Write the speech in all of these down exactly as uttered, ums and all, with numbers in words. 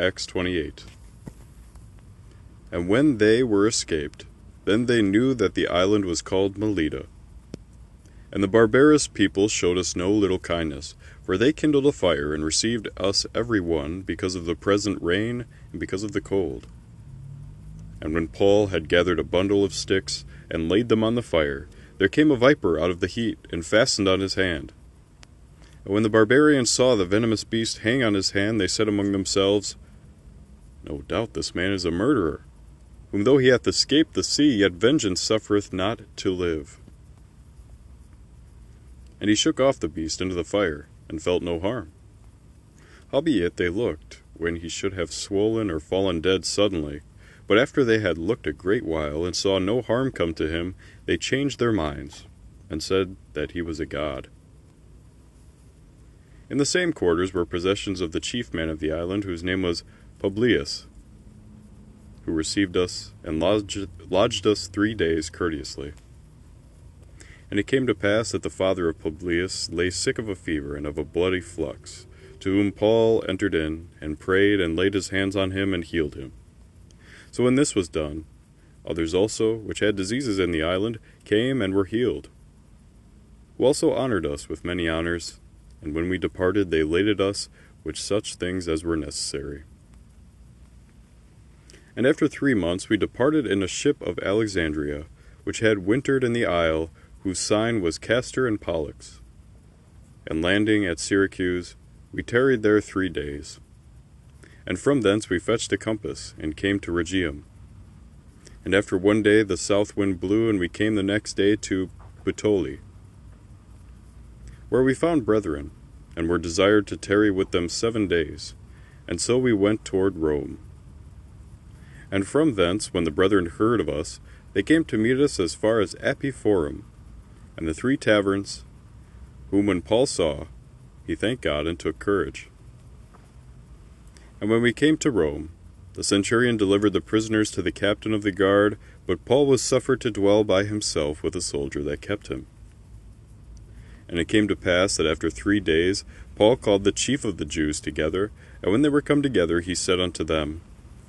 Acts twenty-eight. And when they were escaped, then they knew that the island was called Melita. And the barbarous people showed us no little kindness, for they kindled a fire, and received us every one, because of the present rain, and because of the cold. And when Paul had gathered a bundle of sticks, and laid them on the fire, there came a viper out of the heat, and fastened on his hand. And when the barbarians saw the venomous beast hang on his hand, they said among themselves, No doubt this man is a murderer, whom though he hath escaped the sea, yet vengeance suffereth not to live. And he shook off the beast into the fire, and felt no harm. Howbeit they looked, when he should have swollen or fallen dead suddenly. But after they had looked a great while, and saw no harm come to him, they changed their minds, and said that he was a god. In the same quarters were possessions of the chief man of the island, whose name was Publius, who received us, and lodged, lodged us three days courteously. And it came to pass that the father of Publius lay sick of a fever and of a bloody flux, to whom Paul entered in, and prayed, and laid his hands on him, and healed him. So when this was done, others also, which had diseases in the island, came and were healed, who also honored us with many honors, and when we departed they laded us with such things as were necessary. And after three months we departed in a ship of Alexandria, which had wintered in the isle, whose sign was Castor and Pollux. And landing at Syracuse, we tarried there three days. And from thence we fetched a compass, and came to Rhegium. And after one day the south wind blew, and we came the next day to Puteoli, where we found brethren, and were desired to tarry with them seven days. And so we went toward Rome. And from thence, when the brethren heard of us, they came to meet us as far as Apiphorum, and the three taverns, whom when Paul saw, he thanked God and took courage. And when we came to Rome, the centurion delivered the prisoners to the captain of the guard, but Paul was suffered to dwell by himself with a soldier that kept him. And it came to pass that after three days Paul called the chief of the Jews together, and when they were come together, he said unto them,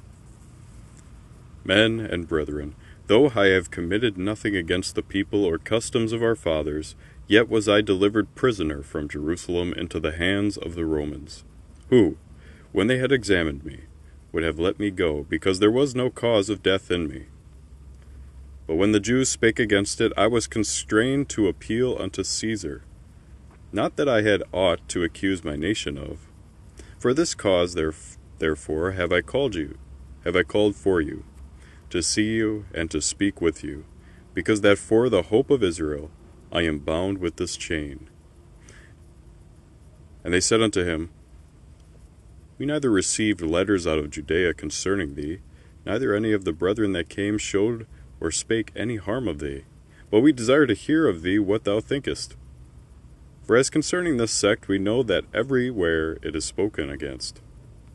Men and brethren, though I have committed nothing against the people or customs of our fathers, yet was I delivered prisoner from Jerusalem into the hands of the Romans, who, when they had examined me, would have let me go, because there was no cause of death in me. But when the Jews spake against it, I was constrained to appeal unto Caesar. Not that I had aught to accuse my nation of. For this cause, therefore, have I called you, have I called for you, to see you and to speak with you, because that for the hope of Israel I am bound with this chain. And they said unto him, We neither received letters out of Judea concerning thee, neither any of the brethren that came showed or spake any harm of thee, but we desire to hear of thee what thou thinkest. For as concerning this sect we know that everywhere it is spoken against.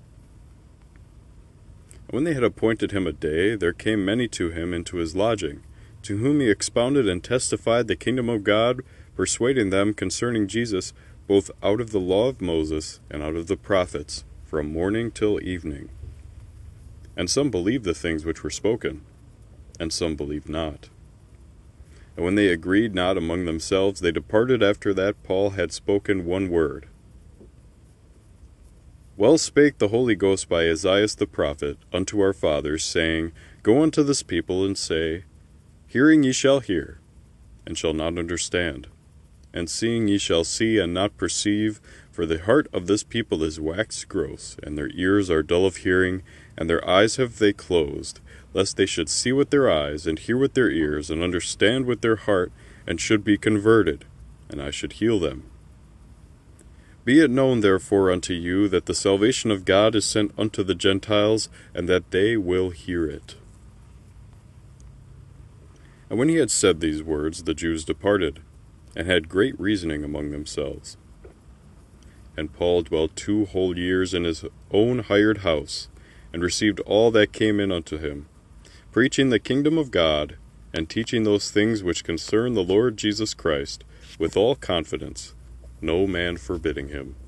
And when they had appointed him a day, there came many to him into his lodging, to whom he expounded and testified the kingdom of God, persuading them concerning Jesus, both out of the law of Moses and out of the prophets, from morning till evening. And some believed the things which were spoken, and some believed not. And when they agreed not among themselves, they departed after that Paul had spoken one word. Well spake the Holy Ghost by Esaias the prophet unto our fathers, saying, Go unto this people, and say, Hearing ye shall hear, and shall not understand, and seeing ye shall see, and not perceive, for the heart of this people is waxed gross, and their ears are dull of hearing, and their eyes have they closed, lest they should see with their eyes, and hear with their ears, and understand with their heart, and should be converted, and I should heal them. Be it known therefore unto you that the salvation of God is sent unto the Gentiles, and that they will hear it. And when he had said these words, the Jews departed, and had great reasoning among themselves. And Paul dwelt two whole years in his own hired house, and received all that came in unto him, preaching the kingdom of God, and teaching those things which concern the Lord Jesus Christ, with all confidence, no man forbidding him.